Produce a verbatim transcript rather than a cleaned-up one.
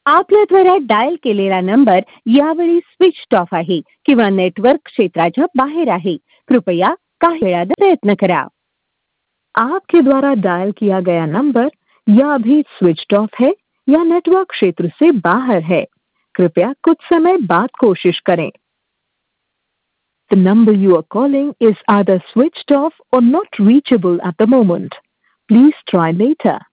आपल्याद्वारा dial केलेला number यावेळी switched off आहे किंवा नेटवर्क क्षेत्राच्या बाहेर आहे. कृपया काही वेळात प्रयत्न करा. आपके द्वारा डायल किया गया नंबर या अभी स्विच्ड ऑफ है या नेटवर्क क्षेत्र से बाहर है. कृपया कुछ समय बाद कोशिश करें. The number you are calling is either switched off or not reachable at the moment. Please try later.